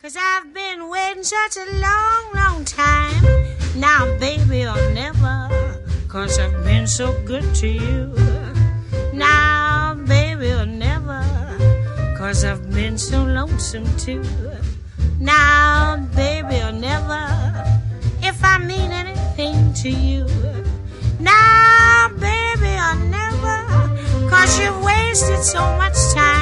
'Cause I've been waiting such a long, long time. Now, baby, or never, 'cause I've been so good to you. Now, baby, or never, 'cause I've been so lonesome too. Now, baby, or never, if I mean anything to you. Now, baby, or never, 'cause you've wasted so much time.